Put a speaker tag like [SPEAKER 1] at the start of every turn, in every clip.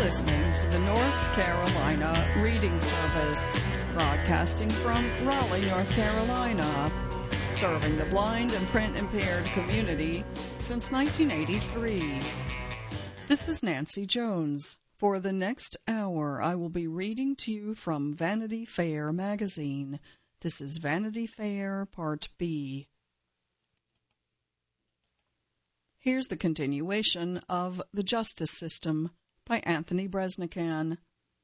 [SPEAKER 1] listening to the North Carolina Reading Service, broadcasting from Raleigh, North Carolina, serving the blind and print-impaired community since 1983. This is Nancy Jones. For the next hour, I will be reading to you from Vanity Fair magazine. This is Vanity Fair Part B. Here's the continuation of The Justice System by Anthony Breznican.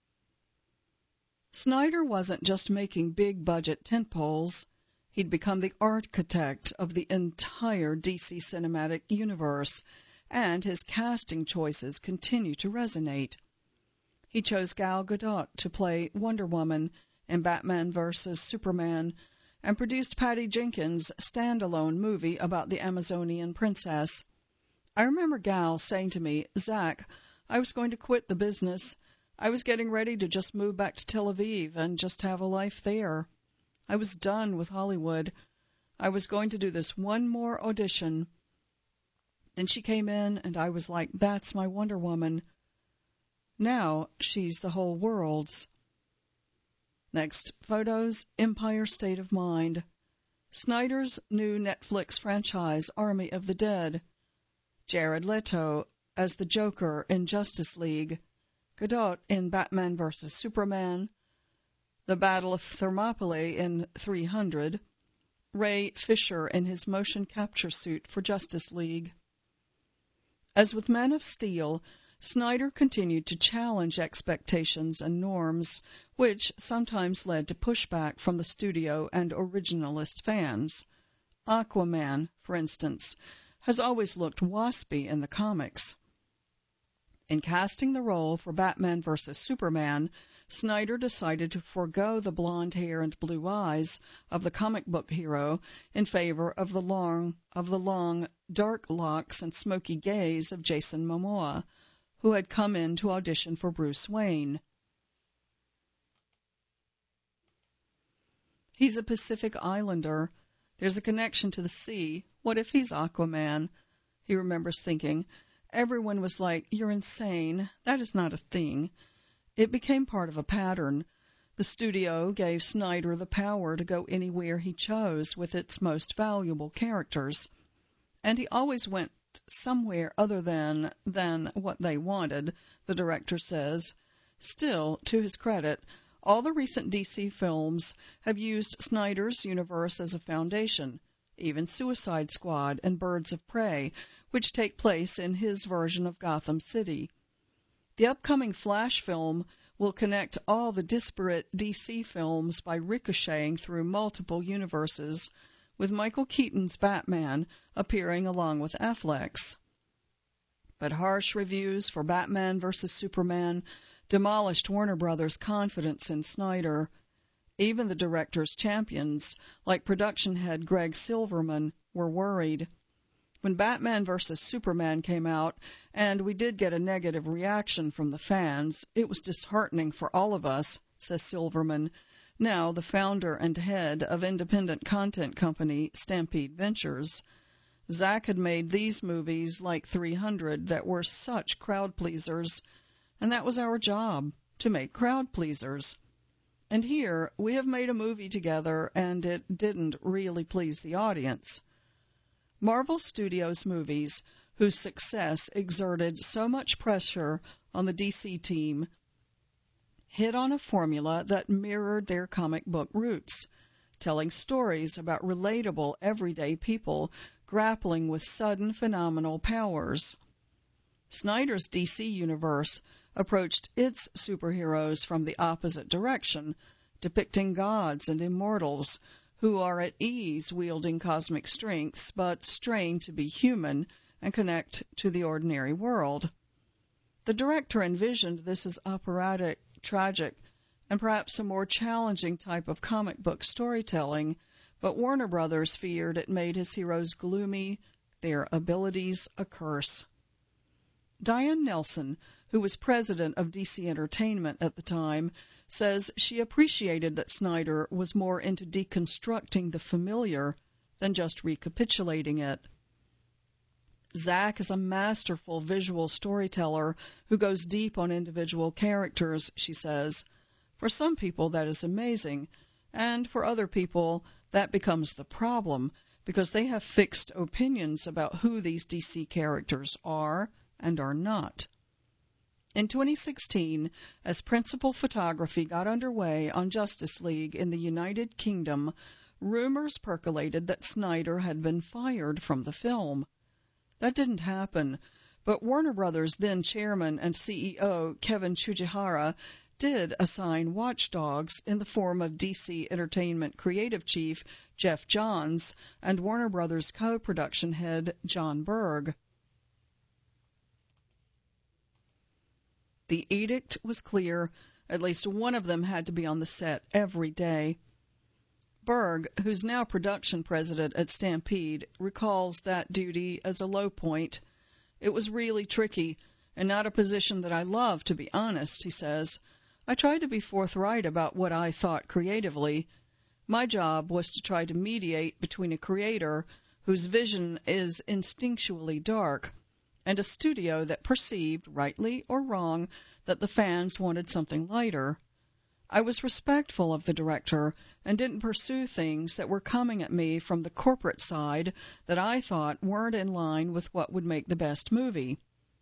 [SPEAKER 1] Snyder wasn't just making big-budget tentpoles. He'd become the architect of the entire DC cinematic universe, and his casting choices continue to resonate. He chose Gal Gadot to play Wonder Woman in Batman vs. Superman, and produced Patty Jenkins' standalone movie about the Amazonian princess. I remember Gal saying to me, "Zach, I was going to quit the business. I was getting ready to just move back to Tel Aviv and just have a life there. I was done with Hollywood. I was going to do this one more audition." Then she came in, and I was like, "That's my Wonder Woman." Now she's the whole world's. Next, photos, Empire State of Mind. Snyder's new Netflix franchise, Army of the Dead. Jared Leto as the Joker in Justice League, Gadot in Batman vs. Superman, the Battle of Thermopylae in 300, Ray Fisher in his motion capture suit for Justice League. As with Man of Steel, Snyder continued to challenge expectations and norms, which sometimes led to pushback from the studio and originalist fans. Aquaman, for instance, has always looked waspy in the comics. In casting the role for Batman vs. Superman, Snyder decided to forego the blonde hair and blue eyes of the comic book hero in favor of the long, dark locks and smoky gaze of Jason Momoa, who had come in to audition for Bruce Wayne. He's a Pacific Islander. There's a connection to the sea. What if he's Aquaman? He remembers thinking. Everyone was like, "You're insane. That is not a thing." It became part of a pattern. The studio gave Snyder the power to go anywhere he chose with its most valuable characters. And he always went somewhere other than what they wanted, the director says. Still, to his credit, all the recent DC films have used Snyder's universe as a foundation, even Suicide Squad and Birds of Prey, which take place in his version of Gotham City. The upcoming Flash film will connect all the disparate DC films by ricocheting through multiple universes, with Michael Keaton's Batman appearing along with Affleck's. But harsh reviews for Batman vs. Superman demolished Warner Brothers' confidence in Snyder. Even the director's champions, like production head Greg Silverman, were worried. When Batman vs. Superman came out, and we did get a negative reaction from the fans, it was disheartening for all of us, says Silverman, now the founder and head of independent content company Stampede Ventures. Zach had made these movies like 300 that were such crowd pleasers, and that was our job, to make crowd pleasers. And here we have made a movie together, and it didn't really please the audience. Marvel Studios movies, whose success exerted so much pressure on the DC team, hit on a formula that mirrored their comic book roots, telling stories about relatable, everyday people grappling with sudden phenomenal powers. Snyder's DC universe approached its superheroes from the opposite direction, depicting gods and immortals who are at ease wielding cosmic strengths but strain to be human and connect to the ordinary world. The director envisioned this as operatic, tragic, and perhaps a more challenging type of comic book storytelling, but Warner Brothers feared it made his heroes gloomy, their abilities a curse. Diane Nelson, who was president of DC Entertainment at the time, says she appreciated that Snyder was more into deconstructing the familiar than just recapitulating it. Zack is a masterful visual storyteller who goes deep on individual characters, she says. For some people, that is amazing, and for other people, that becomes the problem, because they have fixed opinions about who these DC characters are and are not. In 2016, as principal photography got underway on Justice League in the United Kingdom, rumors percolated that Snyder had been fired from the film. That didn't happen, but Warner Brothers' then chairman and CEO Kevin Tsujihara did assign watchdogs in the form of DC Entertainment creative chief Jeff Johns and Warner Brothers co-production head John Berg. The edict was clear. At least one of them had to be on the set every day. Berg, who's now production president at Stampede, recalls that duty as a low point. It was really tricky, and not a position that I loved, to be honest, he says. I tried to be forthright about what I thought creatively. My job was to try to mediate between a creator whose vision is instinctually dark and a studio that perceived, rightly or wrong, that the fans wanted something lighter. I was respectful of the director and didn't pursue things that were coming at me from the corporate side that I thought weren't in line with what would make the best movie.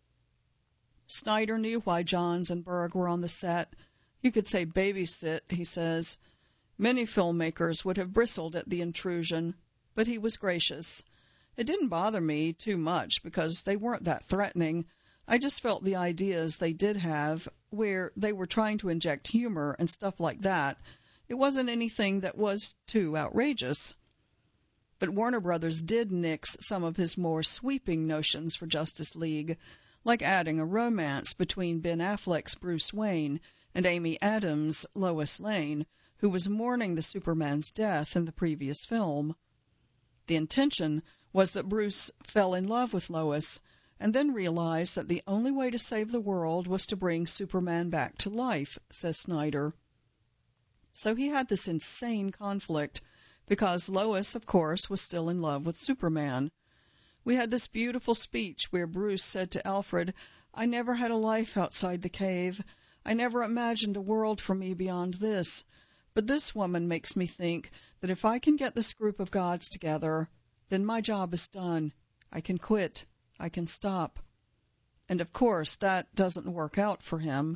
[SPEAKER 1] Snyder knew why Johns and Berg were on the set. You could say babysit, he says. Many filmmakers would have bristled at the intrusion, but he was gracious. It didn't bother me too much because they weren't that threatening. I just felt the ideas they did have, where they were trying to inject humor and stuff like that, it wasn't anything that was too outrageous. But Warner Brothers did nix some of his more sweeping notions for Justice League, like adding a romance between Ben Affleck's Bruce Wayne and Amy Adams' Lois Lane, who was mourning the Superman's death in the previous film. The intention was that Bruce fell in love with Lois and then realized that the only way to save the world was to bring Superman back to life, says Snyder. So he had this insane conflict because Lois, of course, was still in love with Superman. We had this beautiful speech where Bruce said to Alfred, "I never had a life outside the cave. I never imagined a world for me beyond this. But this woman makes me think that if I can get this group of gods together, then my job is done. I can quit. I can stop." And of course, that doesn't work out for him.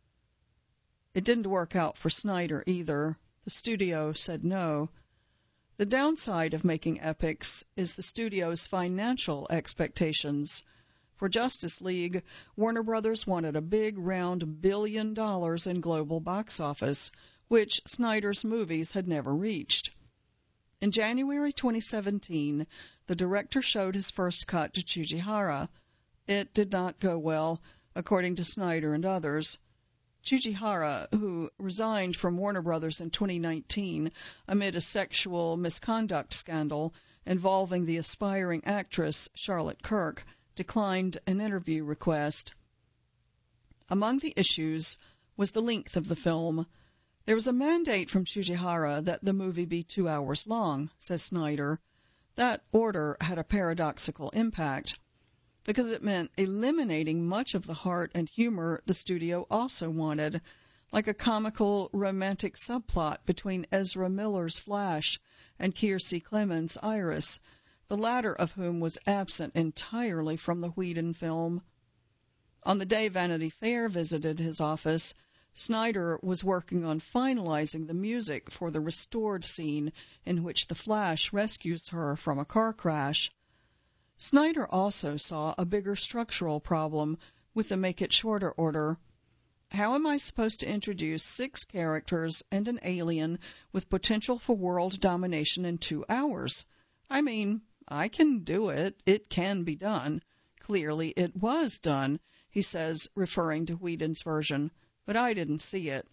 [SPEAKER 1] It didn't work out for Snyder either. The studio said no. The downside of making epics is the studio's financial expectations. For Justice League, Warner Brothers wanted a big, round $1 billion in global box office, which Snyder's movies had never reached. In January 2017, the director showed his first cut to Tsujihara. It did not go well, according to Snyder and others. Tsujihara, who resigned from Warner Brothers in 2019 amid a sexual misconduct scandal involving the aspiring actress Charlotte Kirk, declined an interview request. Among the issues was the length of the film. There was a mandate from Tsujihara that the movie be 2 hours long, says Snyder. That order had a paradoxical impact, because it meant eliminating much of the heart and humor the studio also wanted, like a comical romantic subplot between Ezra Miller's Flash and Kiersey Clemons' Iris, the latter of whom was absent entirely from the Whedon film. On the day Vanity Fair visited his office, Snyder was working on finalizing the music for the restored scene in which the Flash rescues her from a car crash. Snyder also saw a bigger structural problem with the Make It Shorter order. How am I supposed to introduce 6 characters and an alien with potential for world domination in 2 hours? I mean, I can do it. It can be done. Clearly it was done, he says, referring to Whedon's version, but I didn't see it.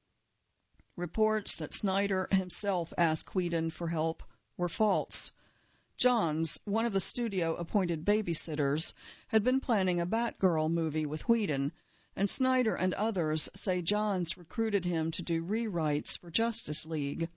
[SPEAKER 1] Reports that Snyder himself asked Whedon for help were false. Johns, one of the studio-appointed babysitters, had been planning a Batgirl movie with Whedon, and Snyder and others say Johns recruited him to do rewrites for Justice League.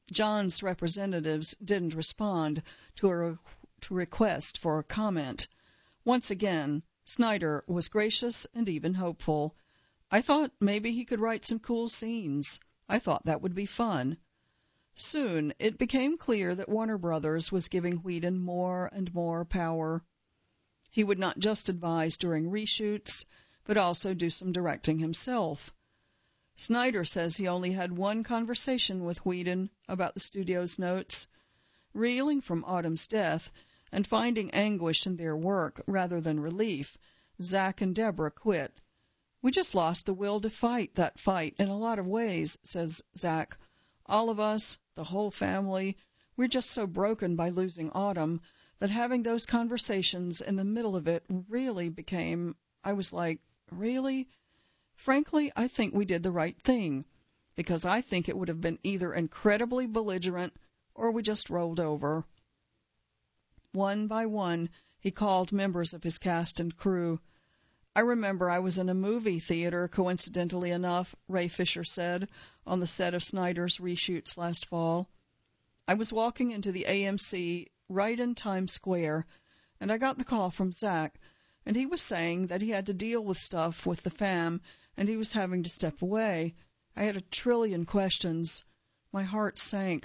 [SPEAKER 1] Johns' representatives didn't respond to a request for a comment. Once again, Snyder was gracious and even hopeful. I thought maybe he could write some cool scenes. I thought that would be fun. Soon it became clear that Warner Brothers was giving Whedon more and more power. He would not just advise during reshoots, but also do some directing himself. Snyder says he only had one conversation with Whedon about the studio's notes. Reeling from Autumn's death and finding anguish in their work rather than relief, Zach and Deborah quit. "We just lost the will to fight that fight in a lot of ways," says Zach. "All of us, the whole family, we're just so broken by losing Autumn that having those conversations in the middle of it really became," I was like, "Really?" Frankly, I think we did the right thing, because I think it would have been either incredibly belligerent or we just rolled over. One by one, he called members of his cast and crew. "I remember I was in a movie theater, coincidentally enough," Ray Fisher said, on the set of Snyder's reshoots last fall. "I was walking into the AMC right in Times Square, and I got the call from Zach, and he was saying that he had to deal with stuff with the fam, and he was having to step away. I had a trillion questions. My heart sank."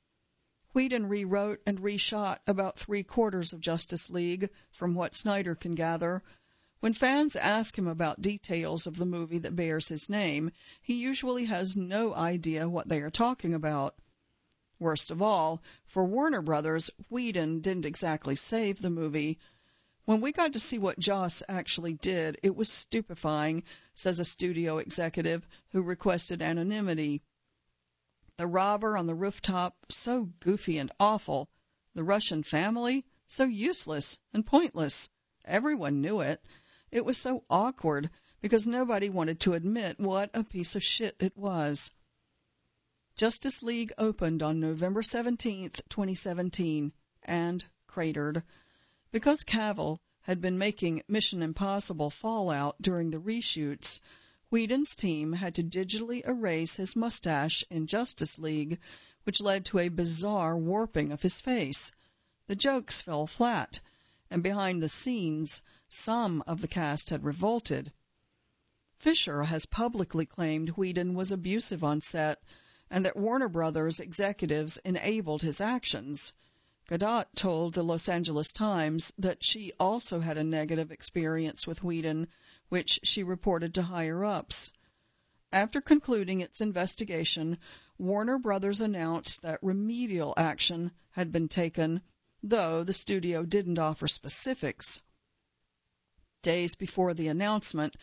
[SPEAKER 1] Whedon rewrote and reshot about 3/4 of Justice League, from what Snyder can gather. When fans ask him about details of the movie that bears his name, he usually has no idea what they are talking about. Worst of all, for Warner Brothers, Whedon didn't exactly save the movie. "When we got to see what Joss actually did, it was stupefying," says a studio executive who requested anonymity. "The robber on the rooftop, so goofy and awful. The Russian family, so useless and pointless. Everyone knew it. It was so awkward because nobody wanted to admit what a piece of shit it was." Justice League opened on November 17, 2017, and cratered. Because Cavill had been making Mission Impossible Fallout during the reshoots, Whedon's team had to digitally erase his mustache in Justice League, which led to a bizarre warping of his face. The jokes fell flat, and behind the scenes, some of the cast had revolted. Fisher has publicly claimed Whedon was abusive on set, and that Warner Brothers executives enabled his actions. Gadot told the Los Angeles Times that she also had a negative experience with Whedon, which she reported to higher-ups. After concluding its investigation, Warner Brothers announced that remedial action had been taken, though the studio didn't offer specifics. Days before the announcement,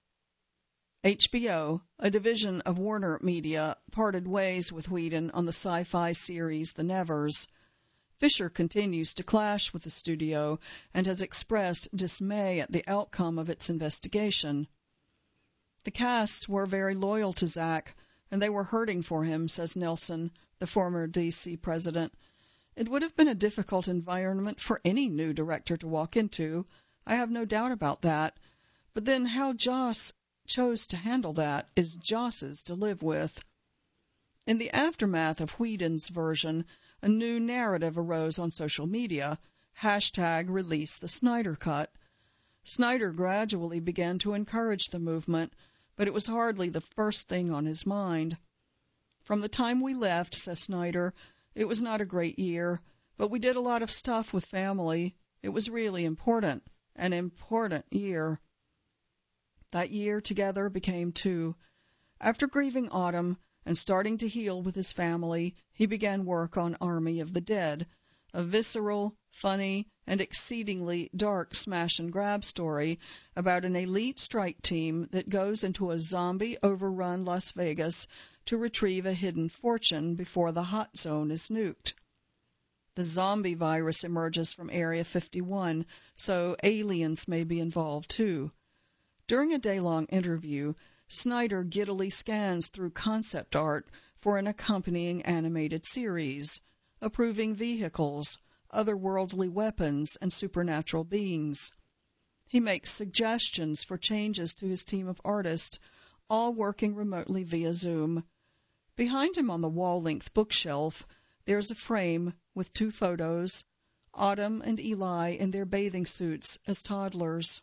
[SPEAKER 1] HBO, a division of Warner Media, parted ways with Whedon on the sci-fi series The Nevers. Fisher continues to clash with the studio and has expressed dismay at the outcome of its investigation. "The cast were very loyal to Zach, and they were hurting for him," says Nelson, the former DC president. "It would have been a difficult environment for any new director to walk into. I have no doubt about that. But then how Joss chose to handle that is Joss's to live with." In the aftermath of Whedon's version, a new narrative arose on social media, #release the Snyder Cut. Snyder gradually began to encourage the movement, but it was hardly the first thing on his mind. "From the time we left," says Snyder, "it was not a great year, but we did a lot of stuff with family. It was really important, an important year." That year together became 2. After grieving Autumn and starting to heal with his family, he began work on Army of the Dead, a visceral, funny, and exceedingly dark smash-and-grab story about an elite strike team that goes into a zombie-overrun Las Vegas to retrieve a hidden fortune before the hot zone is nuked. The zombie virus emerges from Area 51, so aliens may be involved too. During a day-long interview, Snyder giddily scans through concept art for an accompanying animated series, approving vehicles, otherworldly weapons, and supernatural beings. He makes suggestions for changes to his team of artists, all working remotely via Zoom. Behind him on the wall-length bookshelf, there's a frame with 2 photos. Autumn and Eli in their bathing suits as toddlers,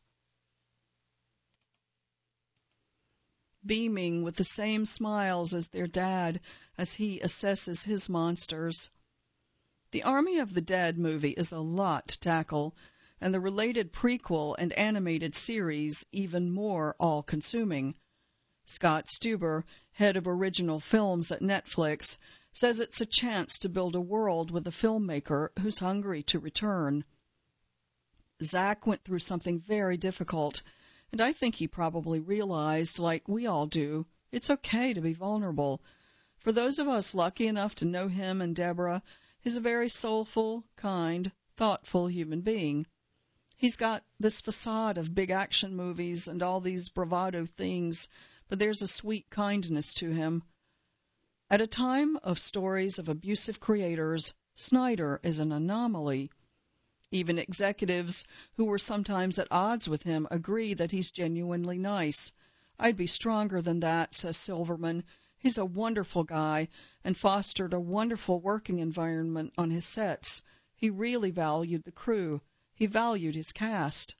[SPEAKER 1] beaming with the same smiles as their dad as he assesses his monsters. The Army of the Dead movie is a lot to tackle, and the related prequel and animated series even more all-consuming. Scott Stuber, head of original films at Netflix, says it's a chance to build a world with a filmmaker who's hungry to return. Zach went through something very difficult, and I think he probably realized, like we all do, it's okay to be vulnerable. For those of us lucky enough to know him and Deborah, he's a very soulful, kind, thoughtful human being. He's got this facade of big action movies and all these bravado things, but there's a sweet kindness to him. At a time of stories of abusive creators, Snyder is an anomaly. Even executives who were sometimes at odds with him agree that he's genuinely nice. I'd be stronger than that, says Silverman. He's a wonderful guy and fostered a wonderful working environment on his sets. He really valued the crew. He valued his cast.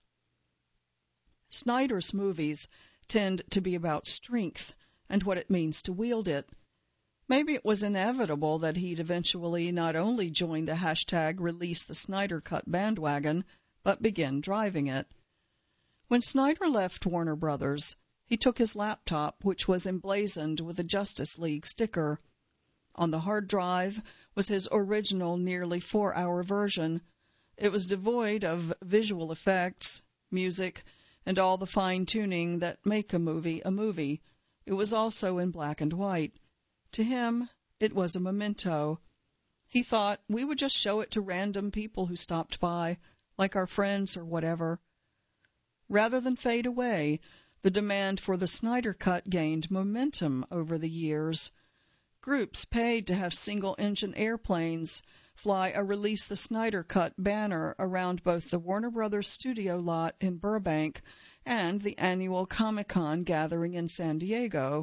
[SPEAKER 1] Snyder's movies tend to be about strength and what it means to wield it. Maybe it was inevitable that he'd eventually not only join the #Release the Snyder Cut bandwagon, but begin driving it. When Snyder left Warner Brothers, he took his laptop, which was emblazoned with a Justice League sticker. On the hard drive was his original nearly 4-hour version. It was devoid of visual effects, music, and all the fine-tuning that make a movie a movie. It was also in black and white. To him, it was a memento. He thought we would just show it to random people who stopped by, like our friends or whatever. Rather than fade away, the demand for the Snyder Cut gained momentum over the years. Groups paid to have single-engine airplanes fly a Release the Snyder Cut banner around both the Warner Brothers studio lot in Burbank and the annual Comic-Con gathering in San Diego.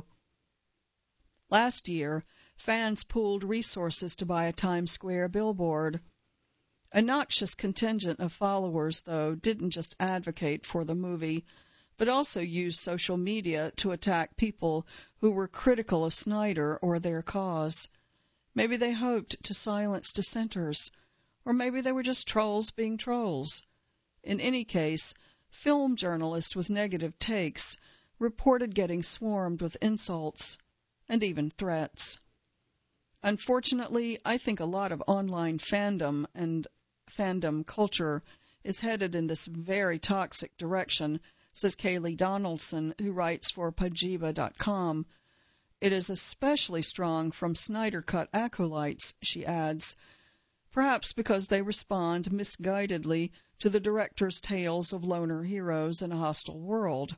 [SPEAKER 1] Last year, fans pooled resources to buy a Times Square billboard. A noxious contingent of followers, though, didn't just advocate for the movie, but also used social media to attack people who were critical of Snyder or their cause. Maybe they hoped to silence dissenters, or maybe they were just trolls being trolls. In any case, film journalists with negative takes reported getting swarmed with insults and even threats. Unfortunately, I think a lot of online fandom and fandom culture is headed in this very toxic direction, says Kaylee Donaldson, who writes for Pajiba.com. It is especially strong from Snyder Cut acolytes, she adds, perhaps because they respond misguidedly to the director's tales of loner heroes in a hostile world.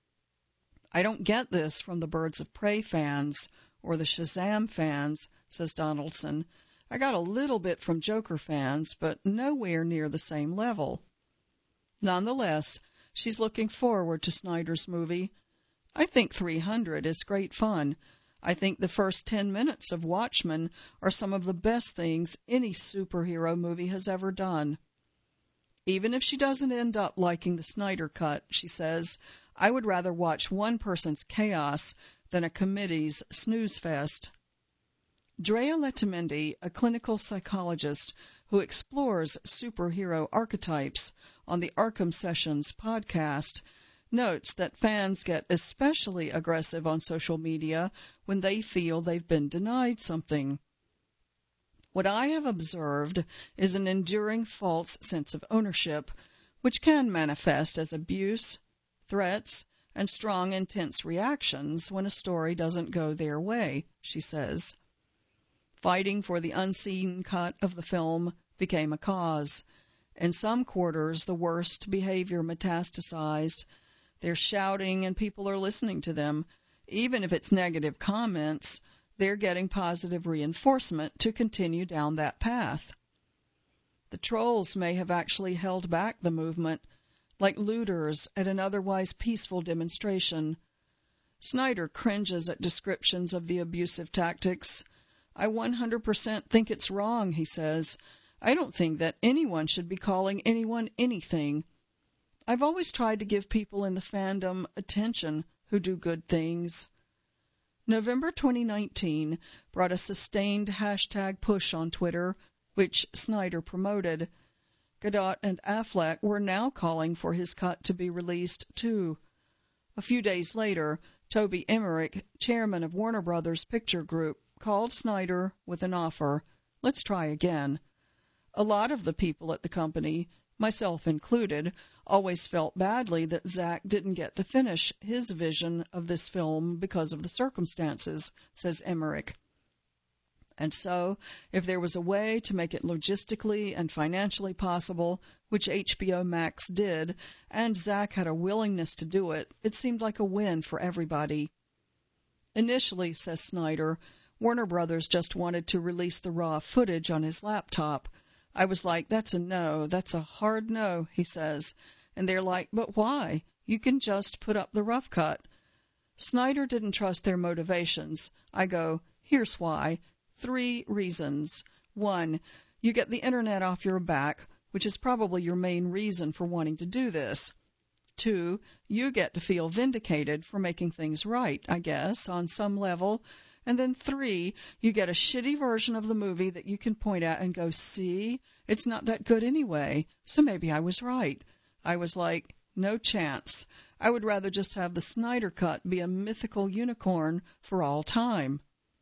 [SPEAKER 1] I don't get this from the Birds of Prey fans or the Shazam fans, says Donaldson. I got a little bit from Joker fans, but nowhere near the same level. Nonetheless, she's looking forward to Snyder's movie. I think 300 is great fun. I think the first 10 minutes of Watchmen are some of the best things any superhero movie has ever done. Even if she doesn't end up liking the Snyder Cut, she says, I would rather watch one person's chaos than a committee's snooze fest. Drea Letamendi, a clinical psychologist who explores superhero archetypes on the Arkham Sessions podcast, notes that fans get especially aggressive on social media when they feel they've been denied something. What I have observed is an enduring false sense of ownership, which can manifest as abuse, threats, and strong, intense reactions when a story doesn't go their way, she says. Fighting for the unseen cut of the film became a cause. In some quarters, the worst behavior metastasized. They're shouting and people are listening to them. Even if it's negative comments, they're getting positive reinforcement to continue down that path. The trolls may have actually held back the movement, like looters at an otherwise peaceful demonstration. Snyder cringes at descriptions of the abusive tactics. I 100% think it's wrong, he says. I don't think that anyone should be calling anyone anything. I've always tried to give people in the fandom attention who do good things. November 2019 brought a sustained hashtag push on Twitter, which Snyder promoted. Gadot and Affleck were now calling for his cut to be released, too. A few days later, Toby Emmerich, chairman of Warner Brothers Picture Group, called Snyder with an offer. Let's try again. A lot of the people at the company, myself included, always felt badly that Zack didn't get to finish his vision of this film because of the circumstances, says Emmerich. And so, if there was a way to make it logistically and financially possible, which HBO Max did, and Zack had a willingness to do it, it seemed like a win for everybody. Initially, says Snyder, Warner Brothers just wanted to release the raw footage on his laptop. I was like, that's a no, that's a hard no, he says. And they're like, but why? You can just put up the rough cut. Snyder didn't trust their motivations. I go, here's why. 3 reasons. 1, you get the internet off your back, which is probably your main reason for wanting to do this. 2, you get to feel vindicated for making things right, I guess, on some level. And then 3, you get a shitty version of the movie that you can point at and go, see, it's not that good anyway, so maybe I was right. I was like, no chance. I would rather just have the Snyder Cut be a mythical unicorn for all time.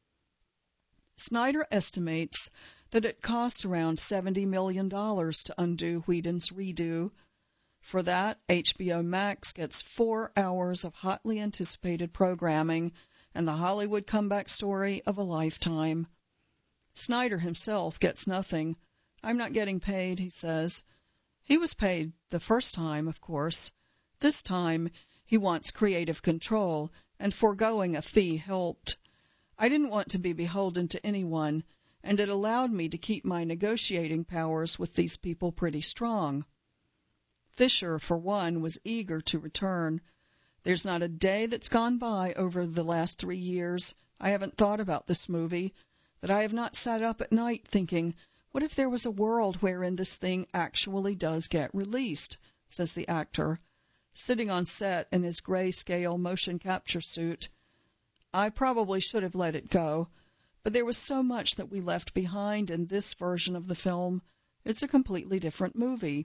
[SPEAKER 1] Snyder estimates that it cost around $70 million to undo Whedon's redo. For that, HBO Max gets 4 hours of hotly anticipated programming and the Hollywood comeback story of a lifetime. Snyder himself gets nothing. I'm not getting paid, he says. He was paid the first time, of course. This time, he wants creative control, and foregoing a fee helped. I didn't want to be beholden to anyone, and it allowed me to keep my negotiating powers with these people pretty strong. Fisher, for one, was eager to return. There's not a day that's gone by over the last 3 years I haven't thought about this movie, that I have not sat up at night thinking, what if there was a world wherein this thing actually does get released, says the actor, sitting on set in his grayscale motion capture suit. I probably should have let it go, but there was so much that we left behind in this version of the film. It's a completely different movie.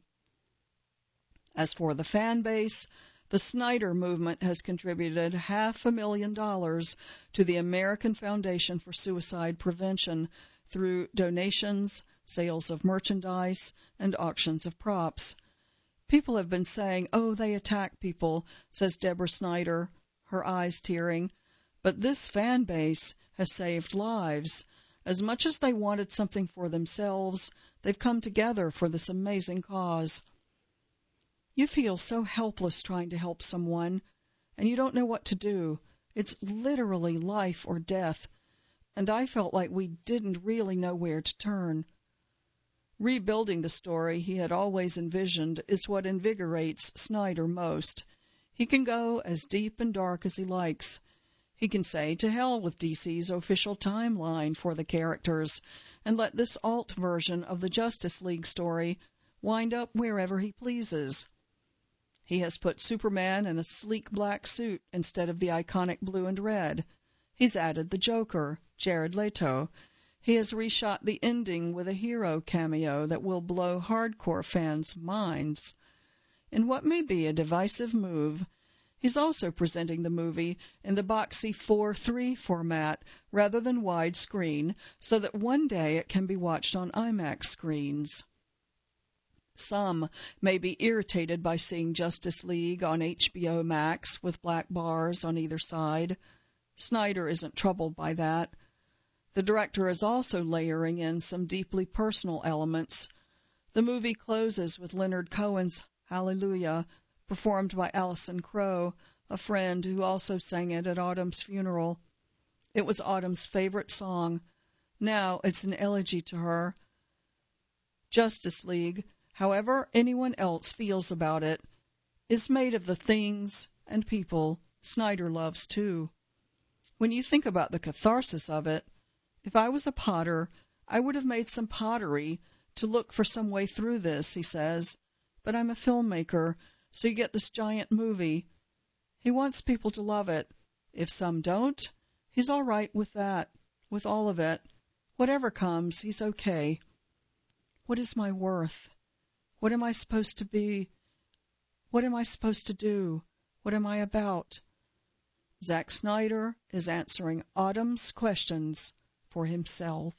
[SPEAKER 1] As for the fan base, the Snyder movement has contributed $500,000 to the American Foundation for Suicide Prevention through donations, sales of merchandise, and auctions of props. People have been saying, oh, they attack people, says Deborah Snyder, her eyes tearing. But this fan base has saved lives. As much as they wanted something for themselves, they've come together for this amazing cause. You feel so helpless trying to help someone, and you don't know what to do. It's literally life or death, and I felt like we didn't really know where to turn. Rebuilding the story he had always envisioned is what invigorates Snyder most. He can go as deep and dark as he likes. He can say to hell with DC's official timeline for the characters and let this alt version of the Justice League story wind up wherever he pleases. He has put Superman in a sleek black suit instead of the iconic blue and red. He's added the Joker, Jared Leto. He has reshot the ending with a hero cameo that will blow hardcore fans' minds. In what may be a divisive move, he's also presenting the movie in the boxy 4:3 format rather than widescreen so that one day it can be watched on IMAX screens. Some may be irritated by seeing Justice League on HBO Max with black bars on either side. Snyder isn't troubled by that. The director is also layering in some deeply personal elements. The movie closes with Leonard Cohen's Hallelujah, performed by Alison Crowe, a friend who also sang it at Autumn's funeral. It was Autumn's favorite song. Now it's an elegy to her. Justice League, however anyone else feels about it, is made of the things and people Snyder loves too. When you think about the catharsis of it, if I was a potter, I would have made some pottery to look for some way through this, he says. But I'm a filmmaker, so you get this giant movie. He wants people to love it. If some don't, he's all right with that, with all of it. Whatever comes, he's okay. What is my worth? What am I supposed to be? What am I supposed to do? What am I about? Zack Snyder is answering Autumn's questions for himself.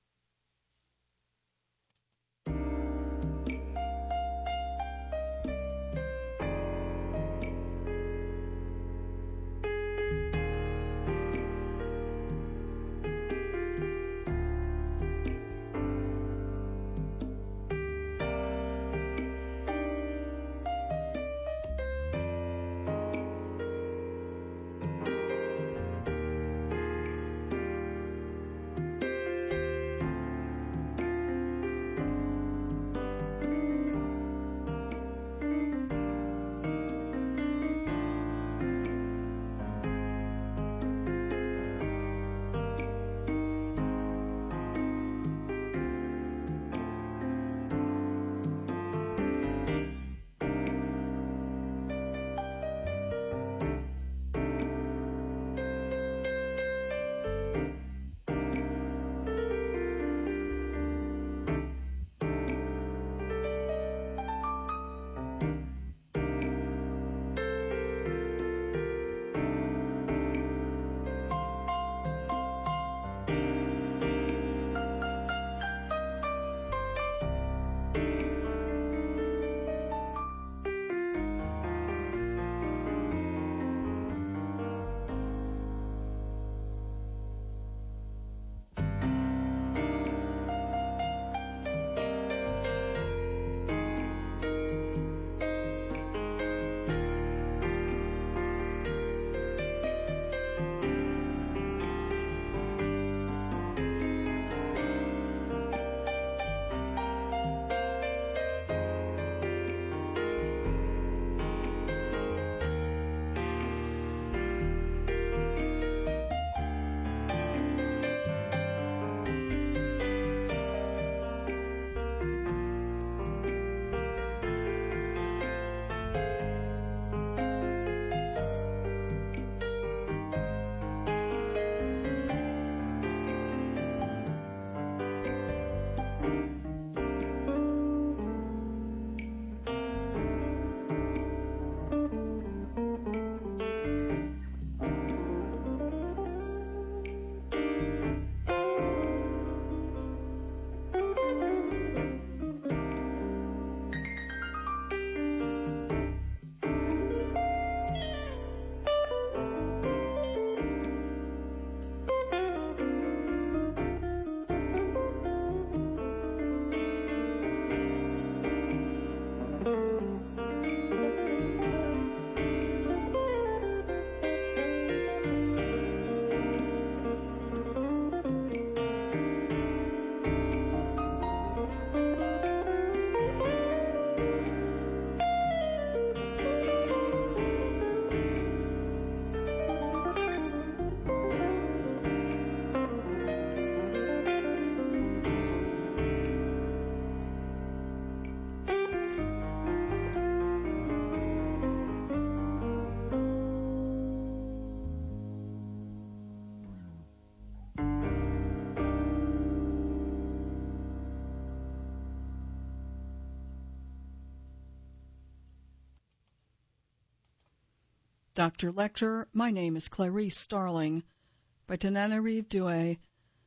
[SPEAKER 1] Dr. Lecter, my name is Clarice Starling, by Tananarive Due.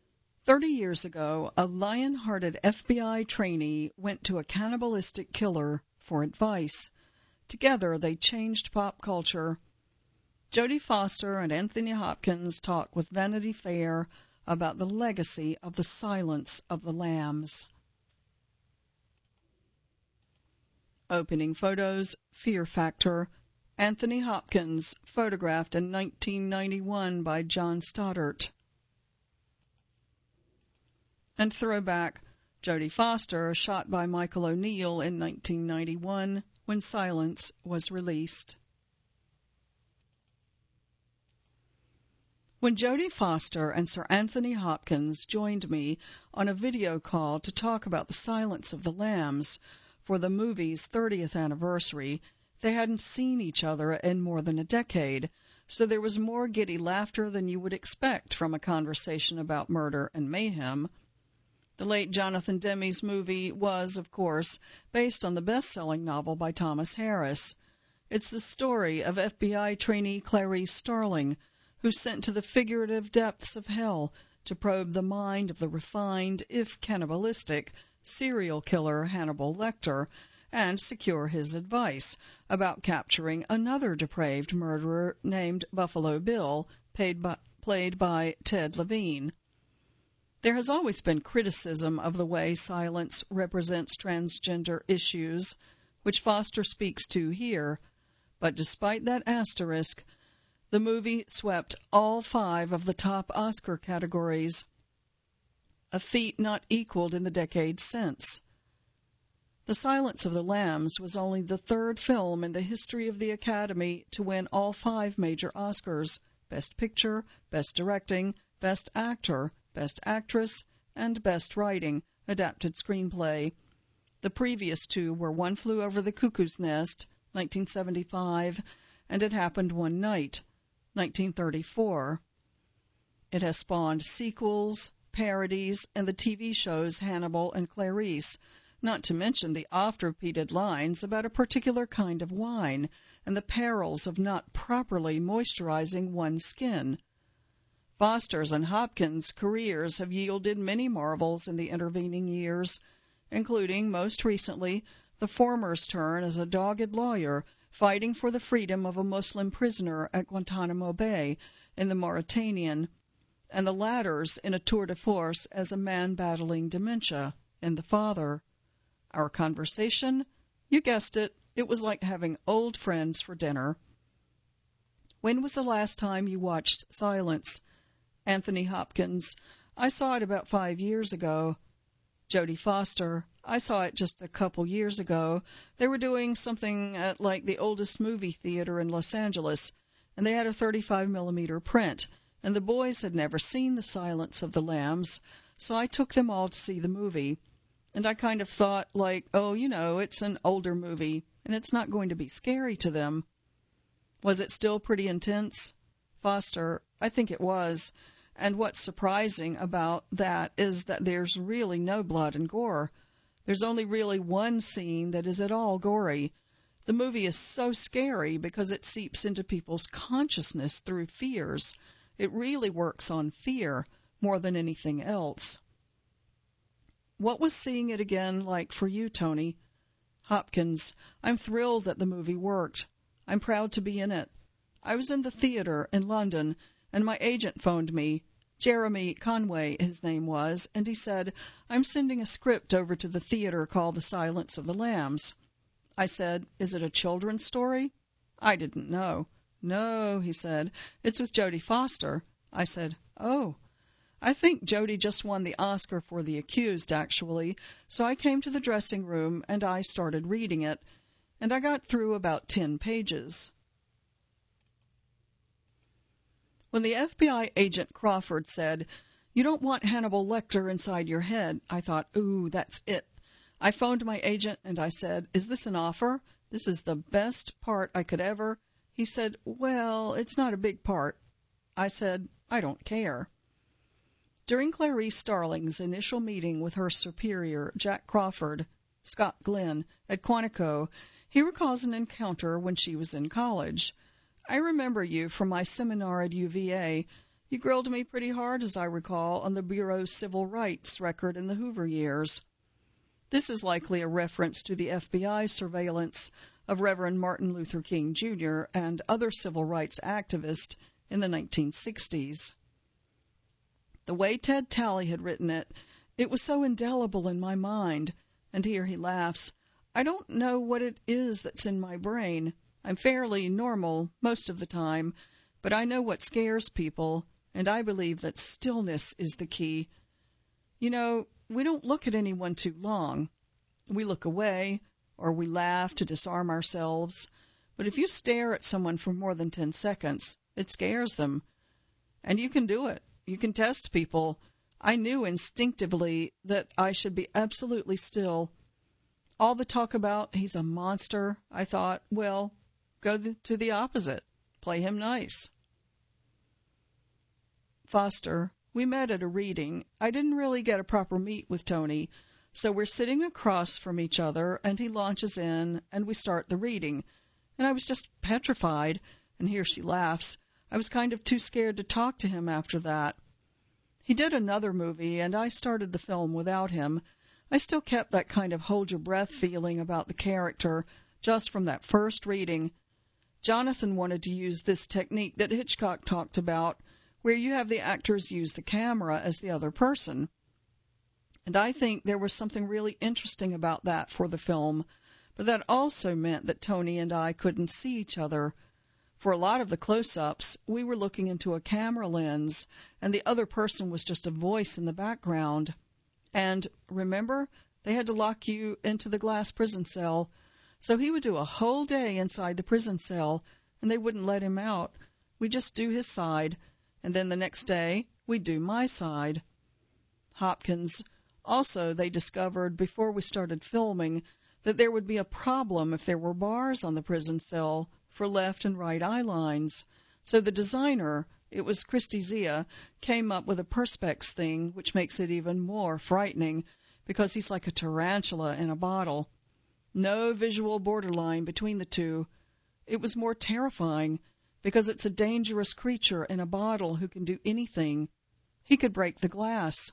[SPEAKER 1] 30 years ago, a lion-hearted FBI trainee went to a cannibalistic killer for advice. Together, they changed pop culture. Jodie Foster and Anthony Hopkins talk with Vanity Fair about the legacy of the Silence of the Lambs. Opening photos, Fear Factor. Anthony Hopkins, photographed in 1991 by John Stoddart. And throwback, Jodie Foster, shot by Michael O'Neill in 1991 when Silence was released. When Jodie Foster and Sir Anthony Hopkins joined me on a video call to talk about The Silence of the Lambs for the movie's 30th anniversary, they hadn't seen each other in more than a decade, so there was more giddy laughter than you would expect from a conversation about murder and mayhem. The late Jonathan Demme's movie was, of course, based on the best-selling novel by Thomas Harris. It's the story of FBI trainee Clarice Starling, who's sent to the figurative depths of hell to probe the mind of the refined, if cannibalistic, serial killer Hannibal Lecter and secure his advice about capturing another depraved murderer named Buffalo Bill, played by Ted Levine. There has always been criticism of the way Silence represents transgender issues, which Foster speaks to here, but despite that asterisk, the movie swept all 5 of the top Oscar categories, a feat not equaled in the decades since. The Silence of the Lambs was only the 3rd film in the history of the Academy to win all 5 major Oscars: Best Picture, Best Directing, Best Actor, Best Actress, and Best Writing, Adapted Screenplay. The previous 2 were One Flew Over the Cuckoo's Nest, 1975, and It Happened One Night, 1934. It has spawned sequels, parodies, and the TV shows Hannibal and Clarice, not to mention the oft-repeated lines about a particular kind of wine and the perils of not properly moisturizing one's skin. Foster's and Hopkins' careers have yielded many marvels in the intervening years, including, most recently, the former's turn as a dogged lawyer fighting for the freedom of a Muslim prisoner at Guantanamo Bay in the Mauritanian, and the latter's in a tour de force as a man battling dementia in The Father. Our conversation, you guessed it, it was like having old friends for dinner. When was the last time you watched Silence? Anthony Hopkins: I saw it about 5 years ago. Jodie Foster: I saw it just a couple years ago. They were doing something at like the oldest movie theater in Los Angeles, and they had a 35mm print, and the boys had never seen The Silence of the Lambs, so I took them all to see the movie. And I kind of thought, like, oh, you know, it's an older movie, and it's not going to be scary to them. Was it still pretty intense? Foster: I think it was. And what's surprising about that is that there's really no blood and gore. There's only really one scene that is at all gory. The movie is so scary because it seeps into people's consciousness through fears. It really works on fear more than anything else. What was seeing it again like for you, Tony? Hopkins: I'm thrilled that the movie worked. I'm proud to be in it. I was in the theater in London, and my agent phoned me. Jeremy Conway, his name was, and he said, I'm sending a script over to the theater called The Silence of the Lambs. I said, is it a children's story? I didn't know. No, he said, it's with Jodie Foster. I said, oh. I think Jodie just won the Oscar for The Accused, actually, so I came to the dressing room and I started reading it, and I got through about 10 pages. When the FBI agent Crawford said, you don't want Hannibal Lecter inside your head, I thought, ooh, that's it. I phoned my agent and I said, is this an offer? This is the best part I could ever. He said, well, it's not a big part. I said, I don't care. During Clarice Starling's initial meeting with her superior, Jack Crawford, Scott Glenn, at Quantico, he recalls an encounter when she was in college. I remember you from my seminar at UVA. You grilled me pretty hard, as I recall, on the Bureau's civil rights record in the Hoover years. This is likely a reference to the FBI surveillance of Reverend Martin Luther King, Jr. and other civil rights activists in the 1960s. The way Ted Talley had written it, it was so indelible in my mind. And here he laughs. I don't know what it is that's in my brain. I'm fairly normal most of the time, but I know what scares people, and I believe that stillness is the key. You know, we don't look at anyone too long. We look away, or we laugh to disarm ourselves. But if you stare at someone for more than 10 seconds, it scares them. And you can do it. You can test people. I knew instinctively that I should be absolutely still. All the talk about he's a monster, I thought, well, go to the opposite. Play him nice. Foster, we met at a reading. I didn't really get a proper meet with Tony, so we're sitting across from each other, and he launches in, and we start the reading. And I was just petrified, and here she laughs. I was kind of too scared to talk to him after that. He did another movie, and I started the film without him. I still kept that kind of hold-your-breath feeling about the character just from that first reading. Jonathan wanted to use this technique that Hitchcock talked about, where you have the actors use the camera as the other person. And I think there was something really interesting about that for the film, but that also meant that Tony and I couldn't see each other. For a lot of the close-ups, we were looking into a camera lens, and the other person was just a voice in the background. And, remember, they had to lock you into the glass prison cell, so he would do a whole day inside the prison cell, and they wouldn't let him out. We'd just do his side, and then the next day, we'd do my side. Hopkins. Also, they discovered before we started filming that there would be a problem if there were bars on the prison cell for left and right eye lines. So the designer, it was Christy Zia, came up with a Perspex thing, which makes it even more frightening, because he's like a tarantula in a bottle. No visual borderline between the two. It was more terrifying, because it's a dangerous creature in a bottle who can do anything. He could break the glass.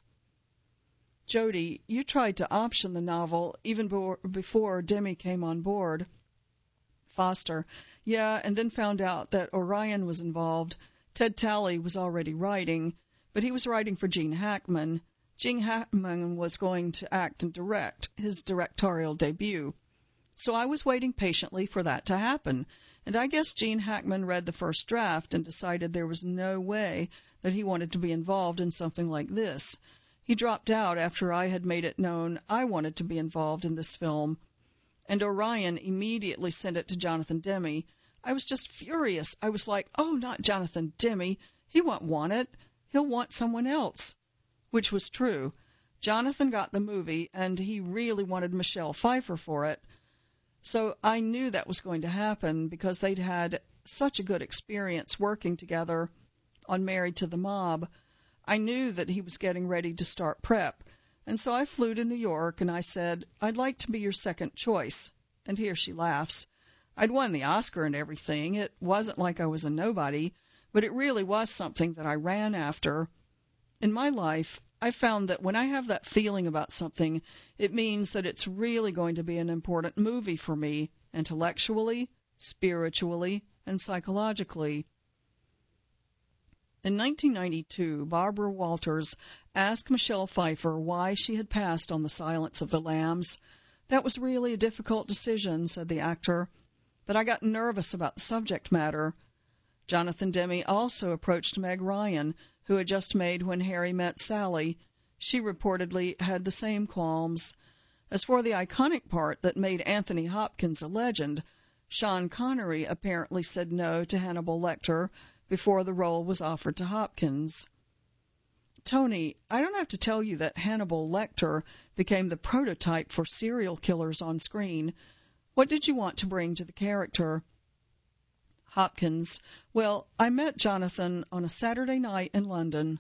[SPEAKER 1] Jody, you tried to option the novel even before Demi came on board. Foster, yeah, and then found out that Orion was involved. Ted Talley was already writing, but he was writing for Gene Hackman. Gene Hackman was going to act and direct, his directorial debut. So I was waiting patiently for that to happen, and I guess Gene Hackman read the first draft and decided there was no way that he wanted to be involved in something like this. He dropped out after I had made it known I wanted to be involved in this film. And Orion immediately sent it to Jonathan Demme. I was just furious. I was like, oh, not Jonathan Demme. He won't want it. He'll want someone else. Which was true. Jonathan got the movie, and he really wanted Michelle Pfeiffer for it. So I knew that was going to happen because they'd had such a good experience working together on Married to the Mob. I knew that he was getting ready to start prep. And so I flew to New York, and I said, I'd like to be your second choice. And here she laughs. I'd won the Oscar and everything. It wasn't like I was a nobody, but it really was something that I ran after. In my life, I found that when I have that feeling about something, it means that it's really going to be an important movie for me, intellectually, spiritually, and psychologically. In 1992, Barbara Walters asked Michelle Pfeiffer why she had passed on The Silence of the Lambs. That was really a difficult decision, said the actor, but I got nervous about the subject matter. Jonathan Demme also approached Meg Ryan, who had just made When Harry Met Sally. She reportedly had the same qualms. As for the iconic part that made Anthony Hopkins a legend, Sean Connery apparently said no to Hannibal Lecter before the role was offered to Hopkins. Tony, I don't have to tell you that Hannibal Lecter became the prototype for serial killers on screen. What did you want to bring to the character? Hopkins, well, I met Jonathan on a Saturday night in London.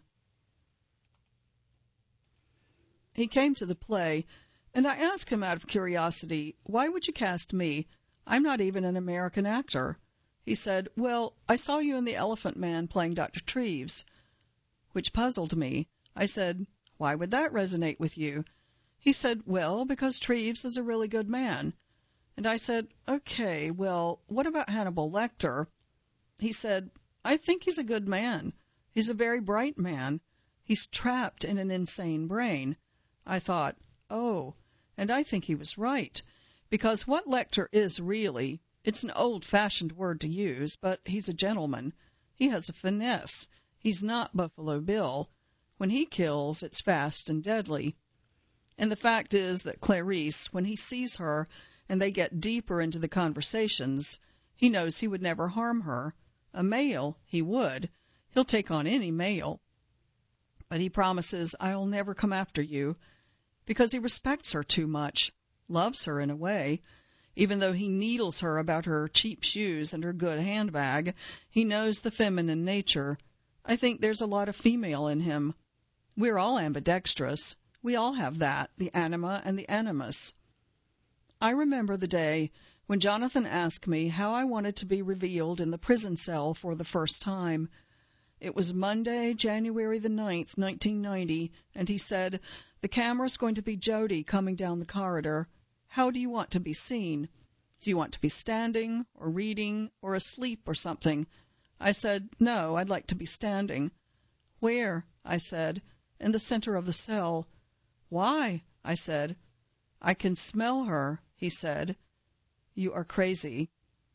[SPEAKER 1] He came to the play, and I asked him out of curiosity, why would you cast me? I'm not even an American actor. He said, well, I saw you in The Elephant Man playing Dr. Treves, which puzzled me. I said, why would that resonate with you? He said, well, because Treves is a really good man. And I said, okay, well, what about Hannibal Lecter? He said, I think he's a good man. He's a very bright man. He's trapped in an insane brain. I thought, oh, and I think he was right, because what Lecter is really, it's an old-fashioned word to use, but he's a gentleman. He has a finesse. He's not Buffalo Bill. When he kills, it's fast and deadly. And the fact is that Clarice, when he sees her and they get deeper into the conversations, he knows he would never harm her. A male, he would. He'll take on any male. But he promises I'll never come after you, because he respects her too much, loves her in a way. Even though he needles her about her cheap shoes and her good handbag, he knows the feminine nature. I think there's a lot of female in him. We're all ambidextrous. We all have that, the anima and the animus. I remember the day when Jonathan asked me how I wanted to be revealed in the prison cell for the first time. It was Monday, January the 9th, 1990, and he said, "The camera's going to be Jody coming down the corridor. How do you want to be seen? Do you want to be standing or reading or asleep or something?" I said, "No, I'd like to be standing." "Where?" I said. "In the center of the cell." "Why?" I said. "I can smell her," he said. "You are crazy."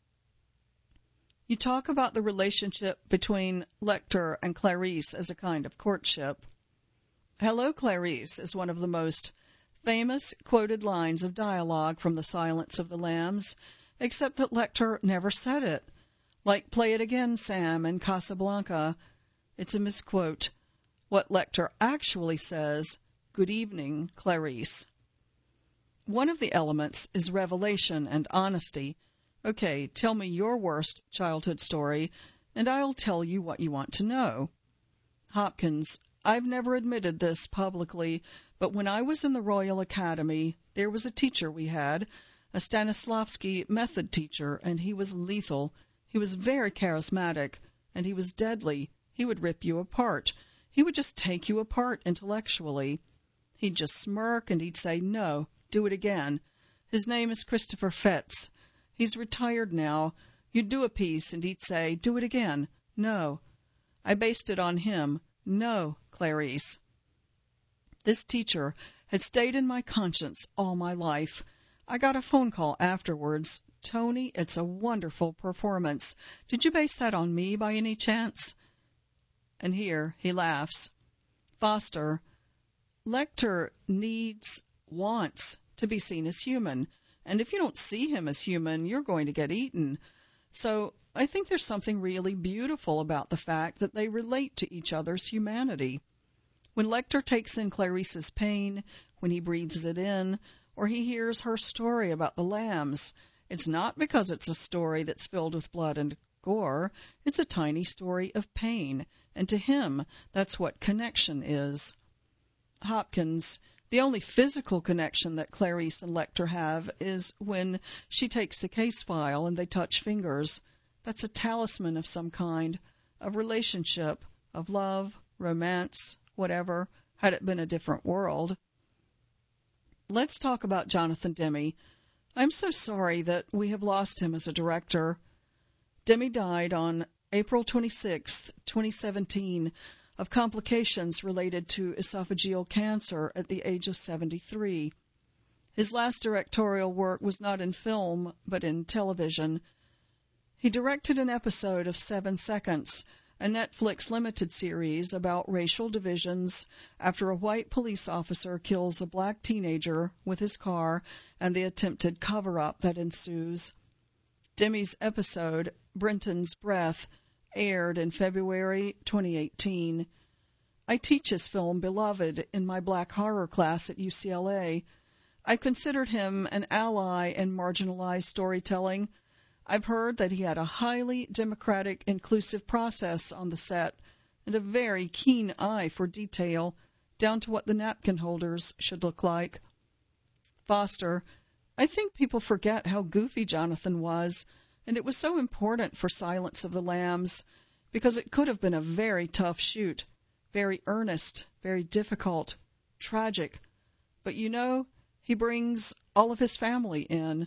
[SPEAKER 1] You talk about the relationship between Lecter and Clarice as a kind of courtship. "Hello, Clarice" is one of the most famous quoted lines of dialogue from The Silence of the Lambs, except that Lecter never said it. Like "Play it again, Sam" in Casablanca. It's a misquote. What Lecter actually says, "Good evening, Clarice." One of the elements is revelation and honesty. Okay, tell me your worst childhood story, and I'll tell you what you want to know. Hopkins, I've never admitted this publicly, but when I was in the Royal Academy, there was a teacher we had, a Stanislavski method teacher, and he was lethal. He was very charismatic, and he was deadly. He would rip you apart. He would just take you apart intellectually. He'd just smirk, and he'd say, "No, do it again." His name is Christopher Fetz. He's retired now. You'd do a piece, and he'd say, "Do it again." "No." I based it on him. "No, Clarice." This teacher had stayed in my conscience all my life. I got a phone call afterwards. "Tony, it's a wonderful performance. Did you base that on me by any chance?" And here he laughs. Foster, Lecter wants to be seen as human. And if you don't see him as human, you're going to get eaten. So I think there's something really beautiful about the fact that they relate to each other's humanity. When Lecter takes in Clarice's pain, when he breathes it in, or he hears her story about the lambs, it's not because it's a story that's filled with blood and gore. It's a tiny story of pain, and to him, that's what connection is. Hopkins, the only physical connection that Clarice and Lecter have is when she takes the case file and they touch fingers. That's a talisman of some kind, of relationship, of love, romance, whatever, had it been a different world. Let's talk about Jonathan Demme. I'm so sorry that we have lost him as a director. Demme died on April 26, 2017, of complications related to esophageal cancer at the age of 73. His last directorial work was not in film, but in television. He directed an episode of 7 Seconds, a Netflix limited series about racial divisions after a white police officer kills a black teenager with his car and the attempted cover-up that ensues. Demme's episode, Brenton's Breath, aired in February 2018. I teach his film Beloved in my black horror class at UCLA. I considered him an ally in marginalized storytelling. I've heard that he had a highly democratic, inclusive process on the set and a very keen eye for detail, down to what the napkin holders should look like. Foster, I think people forget how goofy Jonathan was, and it was so important for Silence of the Lambs, because it could have been a very tough shoot, very earnest, very difficult, tragic. But you know, he brings all of his family in.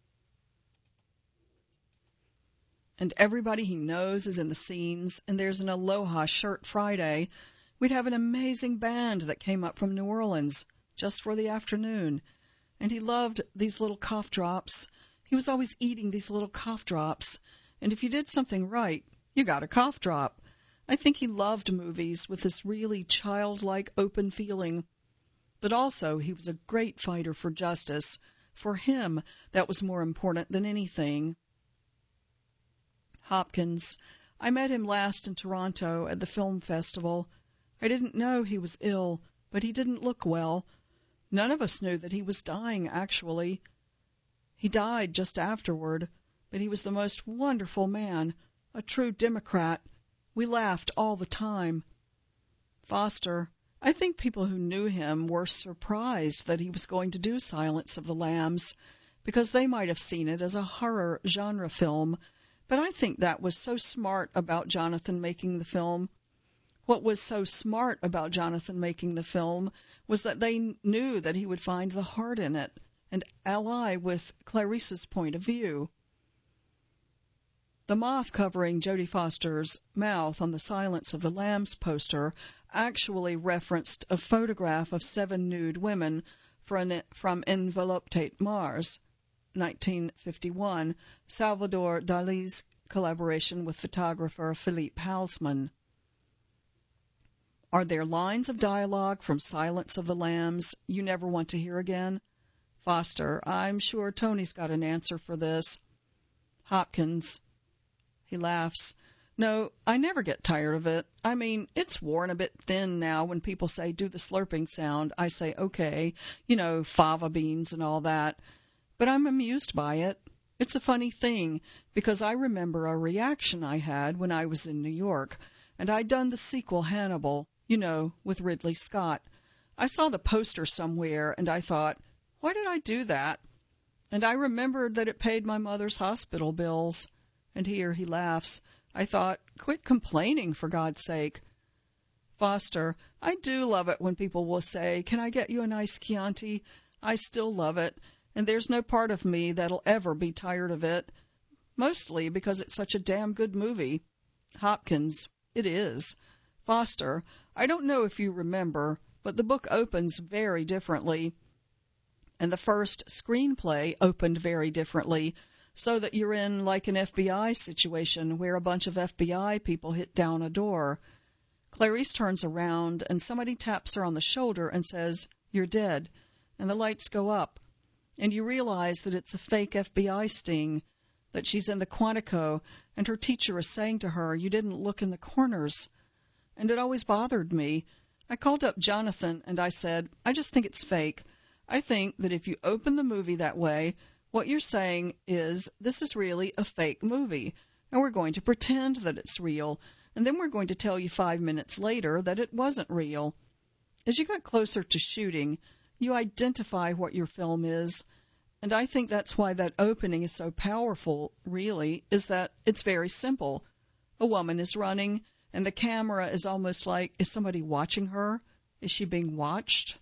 [SPEAKER 1] And everybody he knows is in the scenes, and there's an Aloha Shirt Friday. We'd have an amazing band that came up from New Orleans just for the afternoon. And he loved these little cough drops. He was always eating these little cough drops. And if you did something right, you got a cough drop. I think he loved movies with this really childlike, open feeling. But also, he was a great fighter for justice. For him, that was more important than anything. Hopkins, I met him last in Toronto at the film festival. I didn't know he was ill, but he didn't look well. None of us knew that he was dying, actually. He died just afterward, but he was the most wonderful man, a true Democrat. We laughed all the time. Foster, I think people who knew him were surprised that he was going to do Silence of the Lambs, because they might have seen it as a horror genre film, but I think that was so smart about Jonathan making the film. What was so smart about Jonathan making the film was that they knew that he would find the heart in it and ally with Clarice's point of view. The moth covering Jodie Foster's mouth on the Silence of the Lambs poster actually referenced a photograph of 7 nude women from Envelope Mars, 1951, Salvador Dali's collaboration with photographer Philippe Halsman. Are there lines of dialogue from Silence of the Lambs you never want to hear again? Foster, I'm sure Tony's got an answer for this. Hopkins. He laughs. No, I never get tired of it. I mean, it's worn a bit thin now when people say, do the slurping sound. I say, okay, fava beans and all that. But I'm amused by it. It's a funny thing, because I remember a reaction I had when I was in New York, and I'd done the sequel Hannibal, with Ridley Scott. I saw the poster somewhere, and I thought, why did I do that? And I remembered that it paid my mother's hospital bills. And here he laughs. I thought, quit complaining, for God's sake. Foster, I do love it when people will say, can I get you a nice Chianti? I still love it, and there's no part of me that'll ever be tired of it, mostly because it's such a damn good movie. Hopkins, it is. Foster, I don't know if you remember, but the book opens very differently, and the first screenplay opened very differently, so that you're in like an FBI situation where a bunch of FBI people hit down a door. Clarice turns around, and somebody taps her on the shoulder and says, you're dead, and the lights go up, and you realize that it's a fake FBI sting, that she's in the Quantico, and her teacher is saying to her, you didn't look in the corners. And it always bothered me. I called up Jonathan, and I said, I just think it's fake. I think that if you open the movie that way, what you're saying is, this is really a fake movie, and we're going to pretend that it's real, and then we're going to tell you 5 minutes later that it wasn't real. As you got closer to shooting, you identify what your film is, and I think that's why that opening is so powerful, really, is that it's very simple. A woman is running, and the camera is almost like, is somebody watching her? Is she being watched?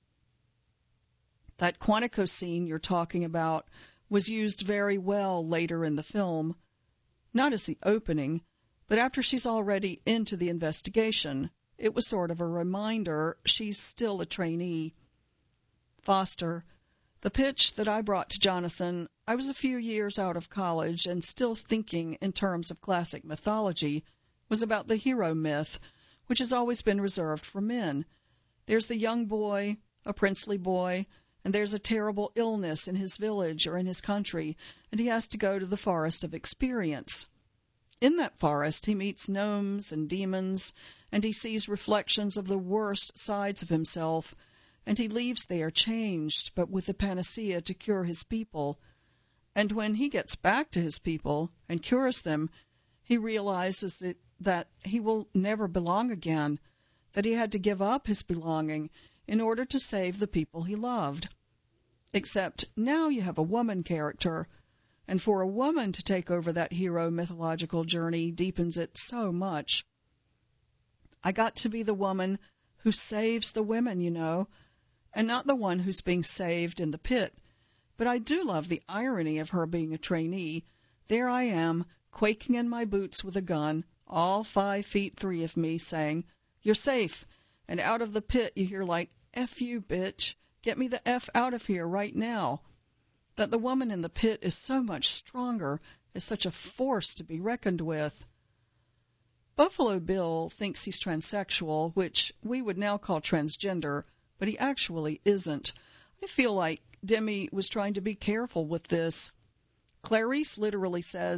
[SPEAKER 1] That Quantico scene you're talking about was used very well later in the film, not as the opening, but after she's already into the investigation. It was sort of a reminder she's still a trainee. Foster, the pitch that I brought to Jonathan, I was a few years out of college and still thinking in terms of classic mythology, was about the hero myth, which has always been reserved for men. There's the young boy, a princely boy, and there's a terrible illness in his village or in his country, and he has to go to the forest of experience. In that forest he meets gnomes and demons, and he sees reflections of the worst sides of himself, and he leaves there changed, but with the panacea to cure his people. And when he gets back to his people and cures them, he realizes that he will never belong again, that he had to give up his belonging in order to save the people he loved. Except now you have a woman character, and for a woman to take over that hero mythological journey deepens it so much. I got to be the woman who saves the women, and not the one who's being saved in the pit. But I do love the irony of her being a trainee. There I am, quaking in my boots with a gun, all 5'3" of me, saying, "You're safe." And out of the pit you hear like, "F you, bitch. Get me the F out of here right now." That the woman in the pit is so much stronger, is such a force to be reckoned with. Buffalo Bill thinks he's transsexual, which we would now call transgender, but he actually isn't. I feel like Demi was trying to be careful with this. Clarice literally says,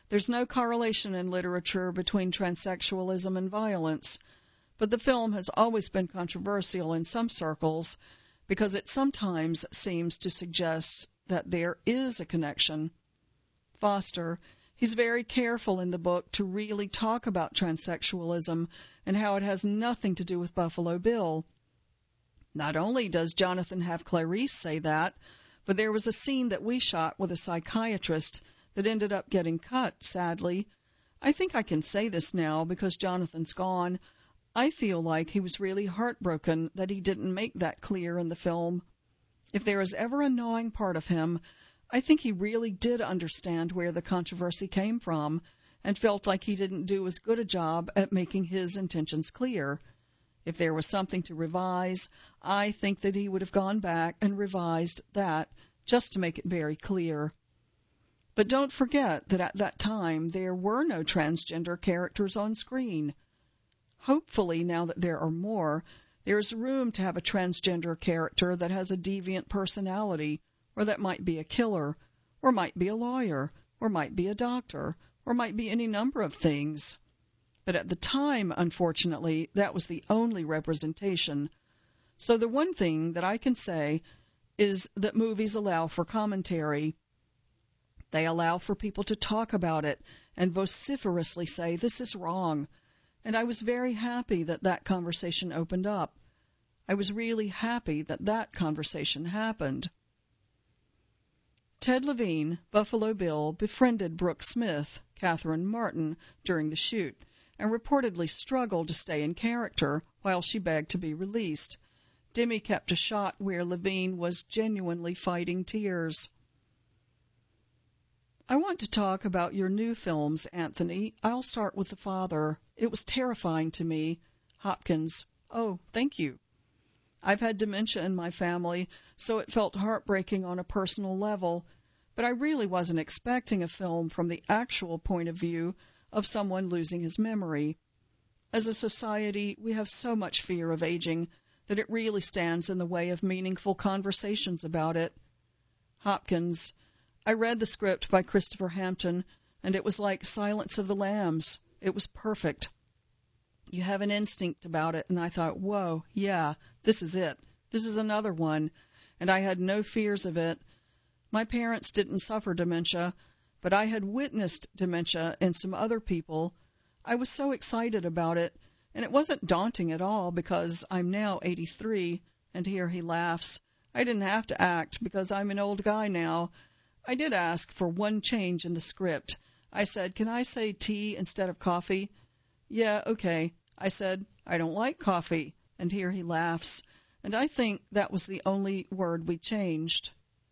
[SPEAKER 1] There's no correlation in literature between transsexualism and violence, but the film has always been controversial in some circles because it sometimes seems to suggest that there is a connection. Foster, he's very careful in the book to really talk about transsexualism and how it has nothing to do with Buffalo Bill. Not only does Jonathan have Clarice say that, but there was a scene that we shot with a psychiatrist that ended up getting cut, sadly. I think I can say this now because Jonathan's gone. I feel like he was really heartbroken that he didn't make that clear in the film. If there is ever a gnawing part of him, I think he really did understand where the controversy came from and felt like he didn't do as good a job at making his intentions clear. If there was something to revise, I think that he would have gone back and revised that just to make it very clear. But don't forget that at that time there were no transgender characters on screen. Hopefully, now that there are more, there's room to have a transgender character that has a deviant personality, or that might be a killer, or might be a lawyer, or might be a doctor, or might be any number of things. But at the time, unfortunately, that was the only representation. So the one thing that I can say is that movies allow for commentary. They allow for people to talk about it and vociferously say, this is wrong. And I was very happy that that conversation opened up. I was really happy that that conversation happened. Ted Levine, Buffalo Bill, befriended Brooke Smith, Catherine Martin, during the shoot, and reportedly struggled to stay in character while she begged to be released. Demi kept a shot where Levine was genuinely fighting tears. I want to talk about your new films, Anthony. I'll start with The Father. It was terrifying to me. Hopkins. Oh, thank you. I've had dementia in my family, so it felt heartbreaking on a personal level, but I really wasn't expecting a film from the actual point of view of someone losing his memory. As a society, we have so much fear of aging that it really stands in the way of meaningful conversations about it. Hopkins. I read the script by Christopher Hampton, and it was like Silence of the Lambs. It was perfect. You have an instinct about it, and I thought, whoa, yeah, this is it. This is another one, and I had no fears of it. My parents didn't suffer dementia, but I had witnessed dementia in some other people. I was so excited about it, and it wasn't daunting at all because I'm now 83, and here he laughs. I didn't have to act because I'm an old guy now. I did ask for one change in the script. I said, can I say tea instead of coffee? Yeah, okay. I said, I don't like coffee, and here he laughs. And I think that was the only word we changed.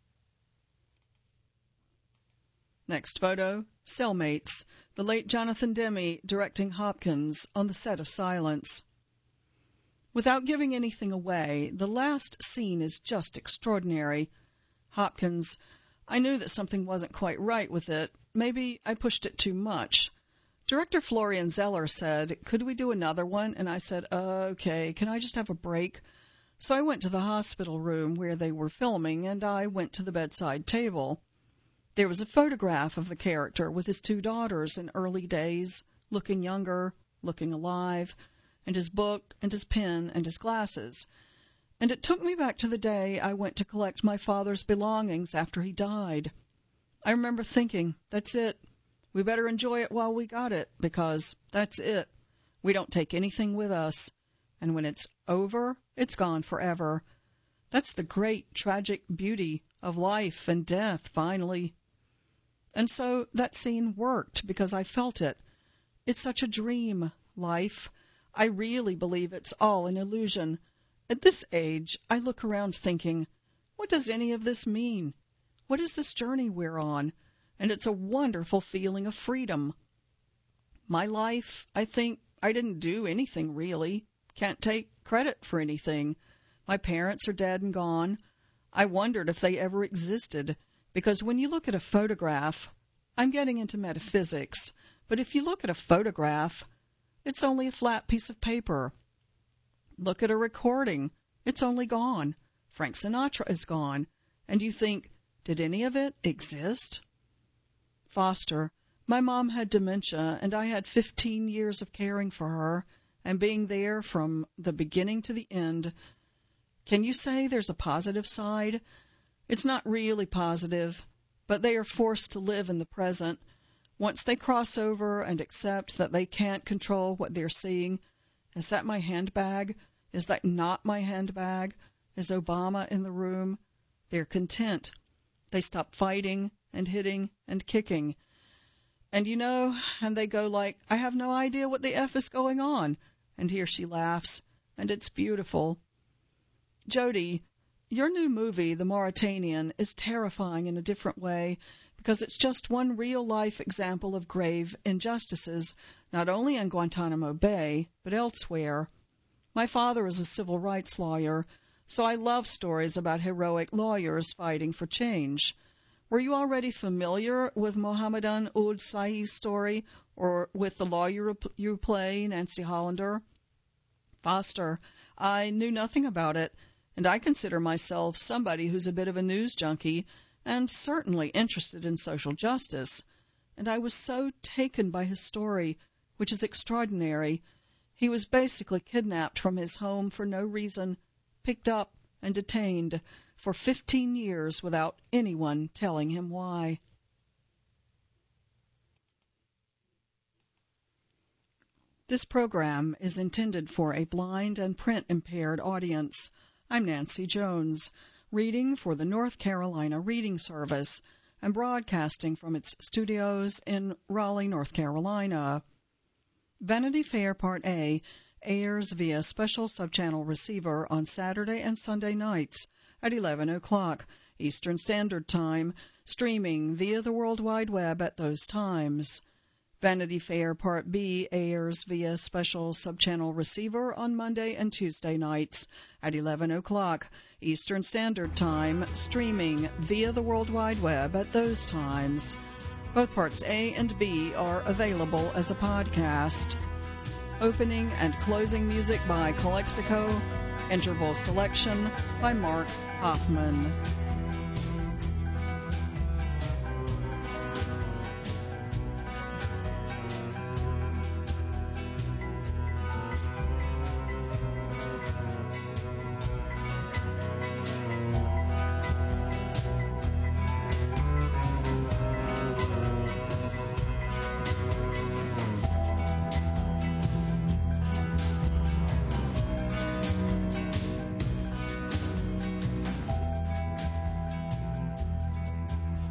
[SPEAKER 1] Next photo, Cellmates, the late Jonathan Demme directing Hopkins on the set of Silence. Without giving anything away, the last scene is just extraordinary. Hopkins, I knew that something wasn't quite right with it. Maybe I pushed it too much. Director Florian Zeller said, could we do another one? And I said, okay, can I just have a break? So I went to the hospital room where they were filming, and I went to the bedside table. There was a photograph of the character with his two daughters in early days, looking younger, looking alive, and his book and his pen and his glasses. And it took me back to the day I went to collect my father's belongings after he died. I remember thinking, that's it. We better enjoy it while we got it, because that's it. We don't take anything with us. And when it's over, it's gone forever. That's the great, tragic beauty of life and death, finally. And so that scene worked because I felt it. It's such a dream, life. I really believe it's all an illusion. At this age, I look around thinking, what does any of this mean? What is this journey we're on? And it's a wonderful feeling of freedom. My life, I think I didn't do anything really. Can't take credit for anything. My parents are dead and gone. I wondered if they ever existed, because when you look at a photograph, I'm getting into metaphysics, but if you look at a photograph, it's only a flat piece of paper. Look at a recording. It's only gone. Frank Sinatra is gone. And you think, did any of it exist? Foster, My mom had dementia, and I had 15 years of caring for her and being there from the beginning to the end. Can you say there's a positive side? It's not really positive, but they are forced to live in the present. Once they cross over and accept that they can't control what they're seeing, is that my handbag? Is that not my handbag? Is Obama in the room? They're content. They stop fighting and hitting and kicking. And and they go like, I have no idea what the F is going on. And here she laughs, and it's beautiful. Jody, your new movie, The Mauritanian, is terrifying in a different way because it's just one real-life example of grave injustices, not only in Guantanamo Bay, but elsewhere. My father is a civil rights lawyer, so I love stories about heroic lawyers fighting for change. Were you already familiar with Mohammedan Ould Sahi's story, or with the lawyer you play, Nancy Hollander? Foster, I knew nothing about it, and I consider myself somebody who's a bit of a news junkie and certainly interested in social justice. And I was so taken by his story, which is extraordinary. He was basically kidnapped from his home for no reason, picked up and detained for 15 years without anyone telling him why. This program is intended for a blind and print-impaired audience. I'm Nancy Jones, reading for the North Carolina Reading Service and broadcasting from its studios in Raleigh, North Carolina. Vanity Fair Part A airs via special subchannel receiver on Saturday and Sunday nights at 11 o'clock Eastern Standard Time, streaming via the World Wide Web at those times. Vanity Fair Part B airs via special subchannel receiver on Monday and Tuesday nights at 11 o'clock Eastern Standard Time, streaming via the World Wide Web at those times. Both Parts A and B are available as a podcast. Opening and closing music by Calexico. Interval selection by Mark Hoffman.